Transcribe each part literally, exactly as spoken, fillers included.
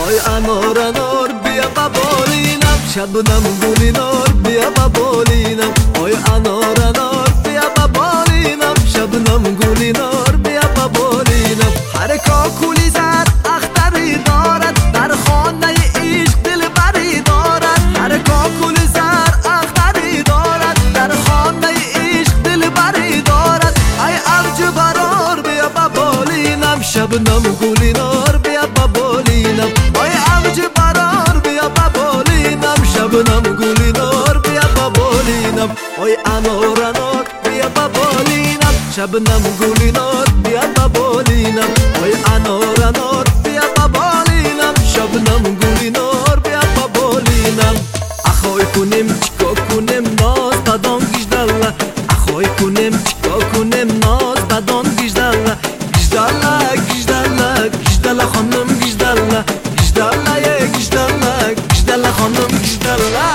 آی انار انار بیا ببالینم، شبنم گلی نار بیا ببالینم. آی انار انار بیا ببالینم، شبنم گلی نار بیا ببالینم. هر کاکولی زر اختری دارد، در خانه عشق دلبری دارد. هر کاکولی زر اختری دارد، در خانه عشق دلبری دارد. ای ارج برار بیا ببالینم، شبنم گلی نار بیا ببالینم. ای ارج برار بیا ببالینم، شبنم گلی نار بیا ببالینم. ای انار انار بیا ببالینم، شبنم گلی نار بیا ببالینم. ای انار انار بیا ببالینم، شبنم گلی نار بیا ببالینم. اخوی کنیم چیکار کنیم ناز بدان گیجداله، اخوی کنیم چیکار کنیم ناز بدان گیجداله. گیجداله گیجداله گیجداله خانم گیجداله، گیجداله گیجداله گیجداله خانم گیجداله.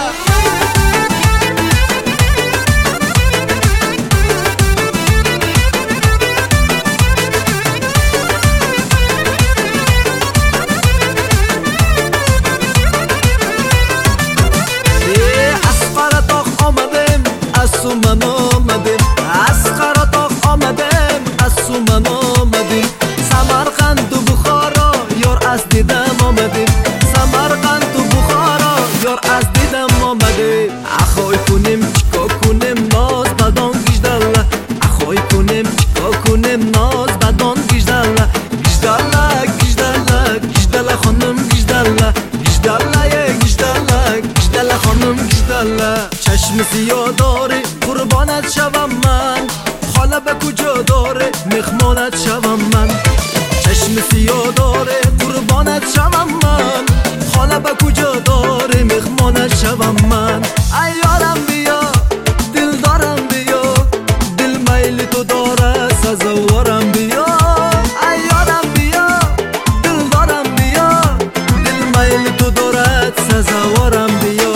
من آمدیم از قراتاق آمدیم، از سومن آمدیم. سمرقند و بخارا یار از دیدم آمدیم، سمرقند و بخارا یار از دیدم آمدیم. اخوی کنیم چیکار کنیم ناز بدان گیجداله، اخوی کنیم چیکار کنیم ناز بدان گیجداله. گیجداله گیجداله گیجداله خانم گیجداله، گیجداله گیجداله گیجداله خانم گیجداله. چشم سیاه داری قربانت شوم من، خاله به کجا داره مهمانت شوم من. چشم سیاه داره قربانت شوم من، خاله به کجا داره مهمانت شوم من. ای یارم بیا دل دارم بیا، دل میل تو داره سزاوارم بیا. ای یارم بیا دل دارم بیا، دل میل تو داره سزاوارم بیا.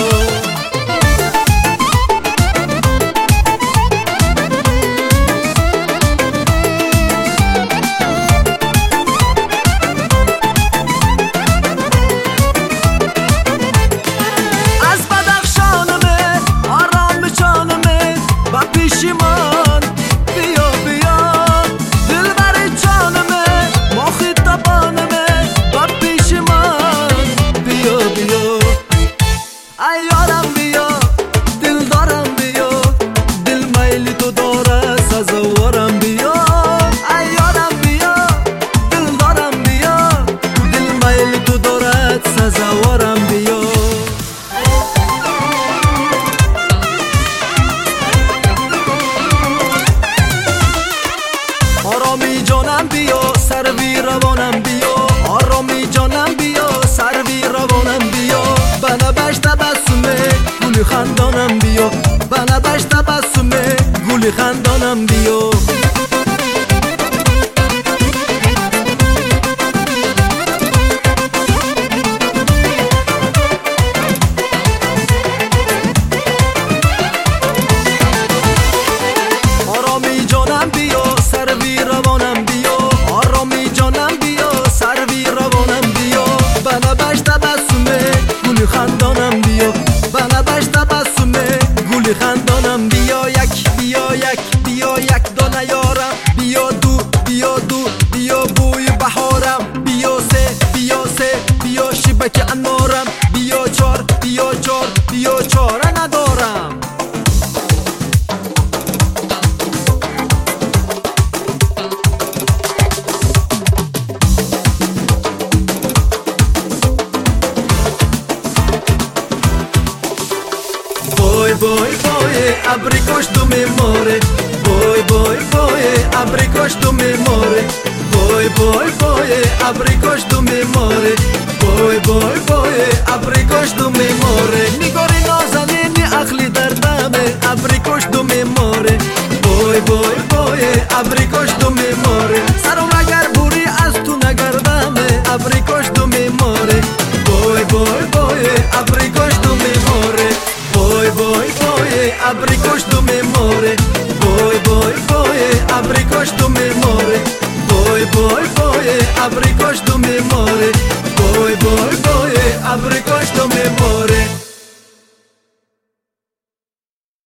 من بیا بیا دل بر جانمه ماخی تبانمه با پیش من بیا بیا. ای یارم بیا دل دارم بیا، دل میل تو داره سزاوارم بیا. ای یارم بیا دل دارم بیا، دل میل تو داره سزاوارم بیا. آرامی جانم بیا سروی روانم بیا، آرامی جانم بیا سروی روانم بیا. بنا بش تبسمه گلی خندانم بیا، بنا بش تبسمه گلی خندانم بیا. آرامی جانم بیا سروی روانم بیا، آرامی جانم بیا سروی روانم بیا. بنا بش تبسمه گلی خندانم بیا، بنا بش تبسمه گلی خندانم بیا. یک بیا یک بیا یک دانه یارم، بیا دو بیا دو بیا بوی بهارم. بیا سه بیا سه بیا شبک انارم، بیا چار بیا چار بیا چاره ندارم. Boy boy boy abricosh tu me more, boy boy boy abricosh tu me more, boy boy boy abricosh tu me more, boy boy boy abricosh tu me more. Nigori nazaneni akhli dardame abricosh tu me more, boy boy boy abricosh tu me more. Sarom agar buri az tu nagardame abricosh tu me more, boy boy boy abricosh tu me more. Boy boy boy abricosh tu me more, boy boy boy abricosh tu me more, boy boy boy abricosh tu me more, boy boy boy میماره.